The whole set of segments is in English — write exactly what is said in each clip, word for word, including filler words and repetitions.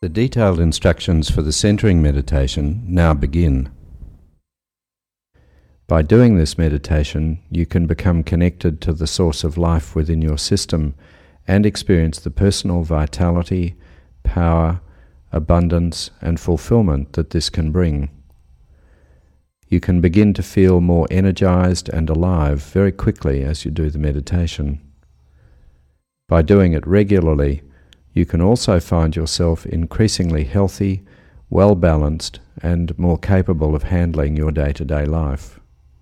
The detailed instructions for the centering meditation now begin. By doing this meditation, you can become connected to the source of life within your system and experience the personal vitality, power, abundance, and fulfillment that this can bring. You can begin to feel more energized and alive very quickly as you do the meditation. By doing it regularly, you can also find yourself increasingly healthy, well-balanced, and more capable of handling your day-to-day life.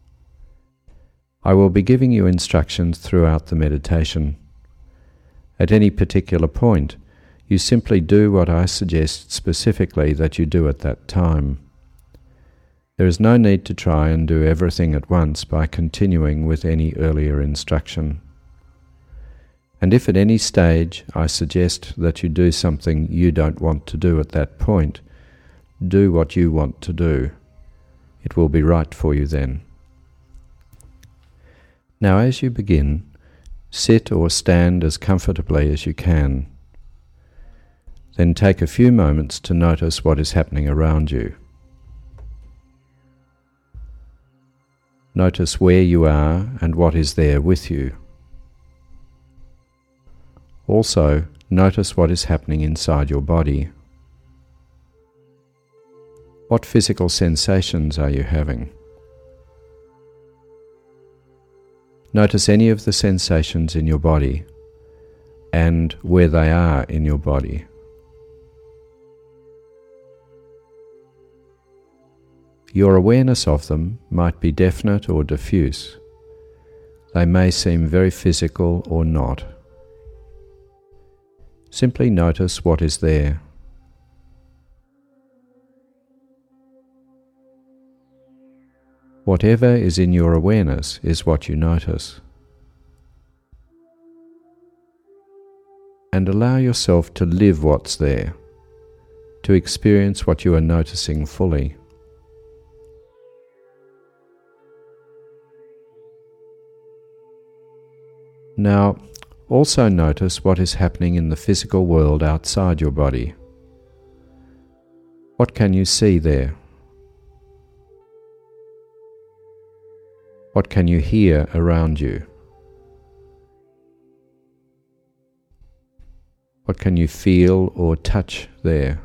I will be giving you instructions throughout the meditation. At any particular point, you simply do what I suggest specifically that you do at that time. There is no need to try and do everything at once by continuing with any earlier instruction. And if at any stage I suggest that you do something you don't want to do at that point, do what you want to do. It will be right for you then. Now as you begin, sit or stand as comfortably as you can. Then take a few moments to notice what is happening around you. Notice where you are and what is there with you. Also, notice what is happening inside your body. What physical sensations are you having? Notice any of the sensations in your body and where they are in your body. Your awareness of them might be definite or diffuse. They may seem very physical or not. Simply notice what is there. Whatever is in your awareness is what you notice. And allow yourself to live what's there, to experience what you are noticing fully. Now, also notice what is happening in the physical world outside your body. What can you see there? What can you hear around you? What can you feel or touch there?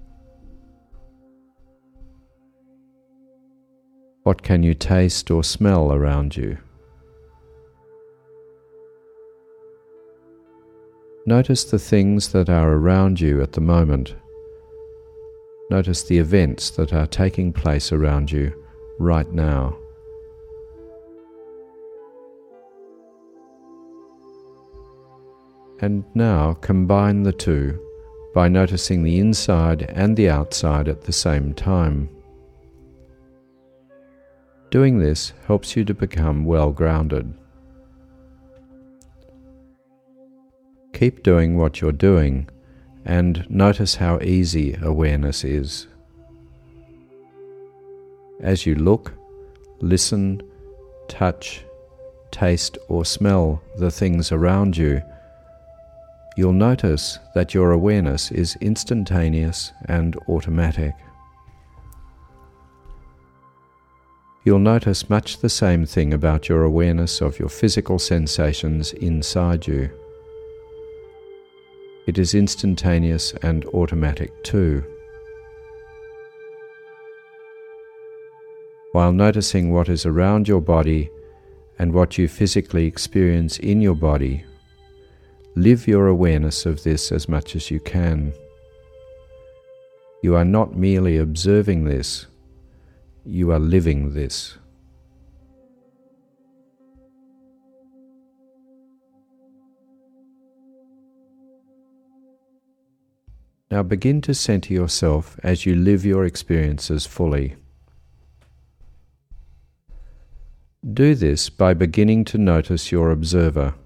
What can you taste or smell around you? Notice the things that are around you at the moment. Notice the events that are taking place around you right now. And now combine the two by noticing the inside and the outside at the same time. Doing this helps you to become well grounded. Keep doing what you're doing and notice how easy awareness is. As you look, listen, touch, taste or smell the things around you, you'll notice that your awareness is instantaneous and automatic. You'll notice much the same thing about your awareness of your physical sensations inside you. It is instantaneous and automatic too. While noticing what is around your body and what you physically experience in your body, live your awareness of this as much as you can. You are not merely observing this, you are living this. Now begin to center yourself as you live your experiences fully. Do this by beginning to notice your observer.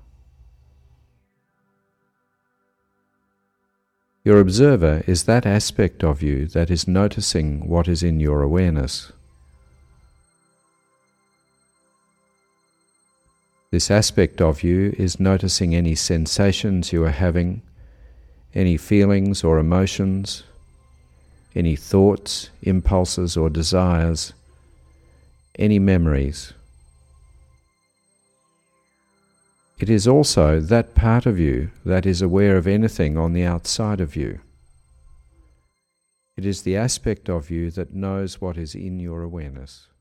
Your observer is that aspect of you that is noticing what is in your awareness. This aspect of you is noticing any sensations you are having, any feelings or emotions, any thoughts, impulses or desires, any memories. It is also that part of you that is aware of anything on the outside of you. It is the aspect of you that knows what is in your awareness.